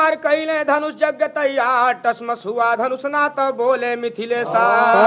तैयार कैले धनुष यज्ञ तैयार टसमस हुआ धनुष ना तो बोले मिथिलेशा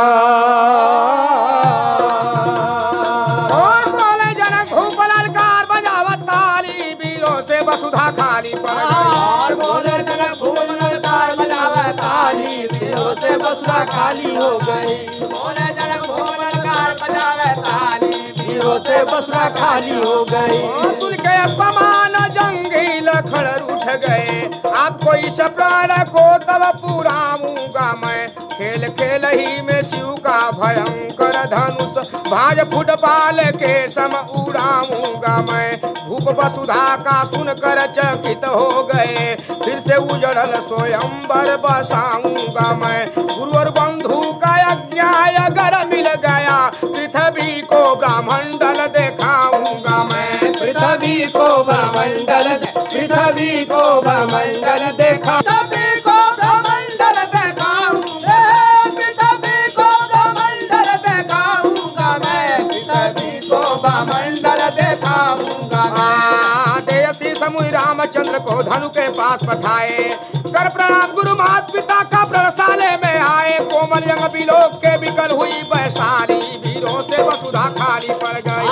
और बोले जनक भूप ललकार बजावत ताली वीरों से वसुधा खाली पड़ गई और बोले जनक भूप ललकार बजावत ताली वीरों से वसुधा खाली हो गई। बोले जनक भूप ललकार बजावत ताली वीरों से वसुधा खाली हो गई। सुन के अपमान जंगी लखड़ उठ गए आप कोई सप्राण को तब पुराऊंगा मैं खेल खेल ही में शिव का भयंकर धनुष भाज फुटपाल के सम उड़ाऊंगा मैं। भूप वसुधा का सुनकर चकित हो गए फिर से उजड़ल स्वयंवर बसाऊंगा मैं। गुरु और बंधु का यज्ञ अगर मिल गया पृथ्वी को ब्रह्मंडल दिखाऊंगा मैं। पृथ्वी को ब्रह्मंडल पृथ्वी को ब्रह्मंडल देखा पृथ्वी को ब्रह्मंडल दिखाऊंगा पृथ्वी को ब्रह्मंडल दिखाऊंगा मैं। पृथ्वी को ब्रह्मंडल दिखाऊंगा मैं। देयसी समूह रामचंद्र को धनु के पास पठाए कर प्रणाम गुरु मात पिता का प्रसाले में आए। कोमल यंग बिलोक के बिकल हुई वैशाली वीरों से वसुधा खाली पड़ गई।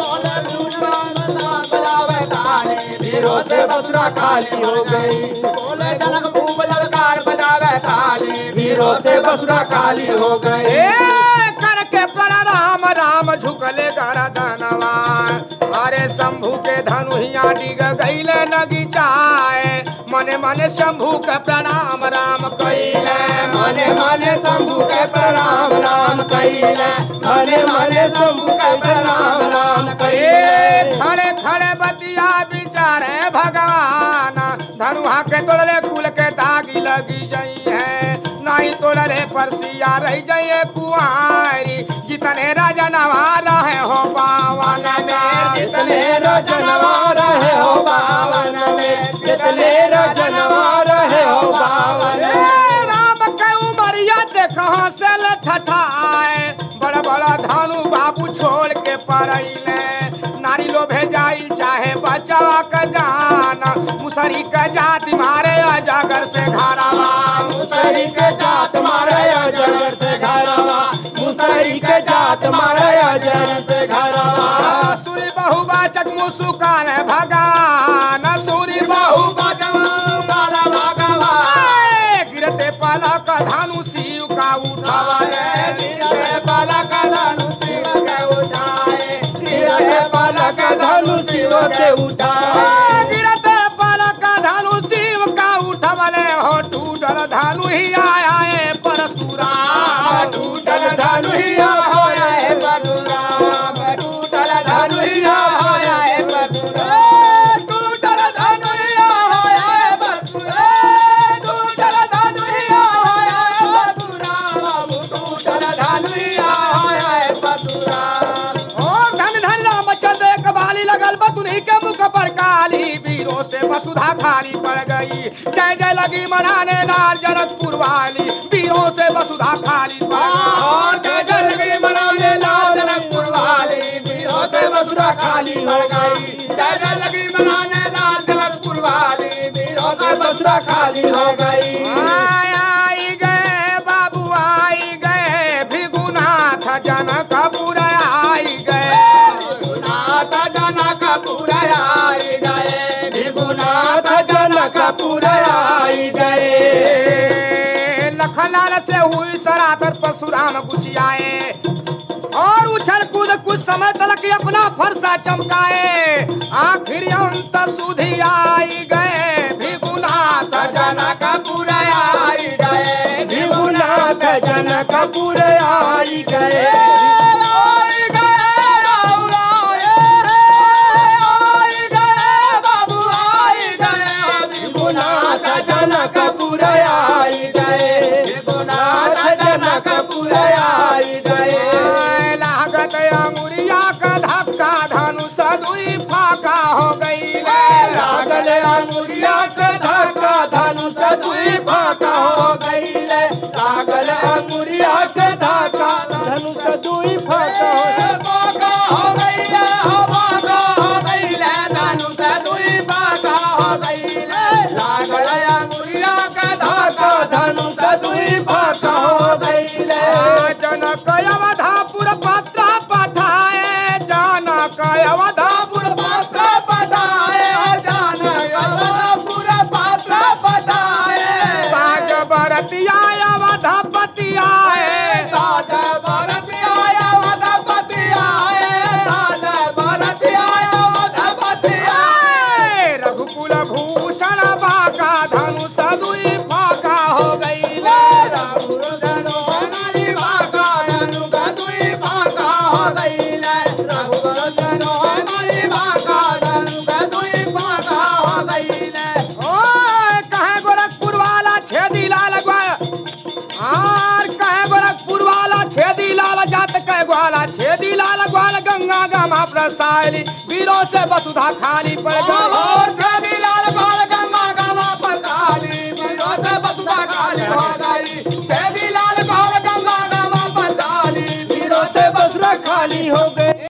वीरों से वसुधा खाली हो गई। बोले जनक भूप ललकार बजावे ताली वीरों से वसुधा खाली हो गई। करके प्रणाम राम झुकले गरदनवा अरे शंभू के धनुहिया डिग गईले नगी चाय मने मने शंभू के प्रणाम राम कइले मने मने शंभू के प्रणाम राम कइले मने मने शंभू के प्रणाम राम कइले। खड़े खड़े बतिया विचारे भगवान धनुहा के तोड़ले कुल के दागी लगी जई है नहीं तोड़ले परसिया रह जाइए कुआरी जितने राजनवा रहे हो बावन में जितने राजनवा रहे हो बावन में जितने राजनवा रहे हो बावन में। राम के उमरिया देखा से ठठाए बड़ा बड़ा धानु बाबू छोड़ के पड़ैले नारी लोभे जाई चाहे बचावा का जाना मुसरी का जाति मारे अजगर से घरावा मुसरी के जात मारे अजगर से घरावा मुसरी के जात मारे अजगर से घरावा। सूरी बहुवाचक मुसुकान भगवान सूरी बहुवाचक मुसुकान भगवान गिरते पलक धनु शिव का उठाए गिरते पलक धनु शिव के उठाए गिरते पलक धनु शिव के उठाए गिरते पलक धनु शिव का उठवले हो टूटल धनु ही आया है परशुराम टूटल धनु ही आया है परशुराम टूटल धनु ही आया है परशुराम टूटल धनु ही आया है परशुराम टूटल धनु ही आया है परशुराम टूटल धनु ही आया है परशुराम। ओ धन धन रामचंद्र एक बाली लगल बतुनी के मुख पर काली वीरों से वसुधा खाली पड़ गई। जय जय लगी मनाने लाल जनकपुर वाली वीरों से वसुधा खाली पड़ गई। जय जय लगी मनाने लाल जनकपुर वाली वीरों से वसुधा खाली हो गई। जय जय लगी मनाने लाल जनकपुर वाली वीरों से वसुधा खाली हो गई। आई गए बाबू आई गए भिगुनाथ जनकपुर आई गए भिगुनाथ जनकपुर आई गए भिगुनाथ जनकपुर आई गए। लखनलाल से हुई सरातर परशुराम घुसियाए और उछल कूद कुछ समय तक अपना फरसा चमकाए आखिर अंत सुधी आई गए भिगुनाथ जनकपुर आई गए भिगुनाथ जनकपुर आई गए। जनकपुर आई गए भिगुनाथ जनकपुर आई गए। लागत अंगुरिया का धक्का धनुष दुई फाका हो गई लागल अंगुरिया का धक्का धनुष दुई फाका हो गई लागल अंगुरिया का धक्का धनुष दुई फाका हो गई धनुष दुई फाका हो गई लागल अंगुरिया जात कै ग्वाला छेदी लाल ग्वाल गंगा गमा प्रसायली वीरों से वसुधा खाली पड़ गई छेदी लाल ग्वाल गंगा गमा प्रसायली वीरों से वसुधा खाली हो गई छेदी लाल ग्वाल गंगा गमा प्रसायली वीरों से वसुधा खाली हो गई।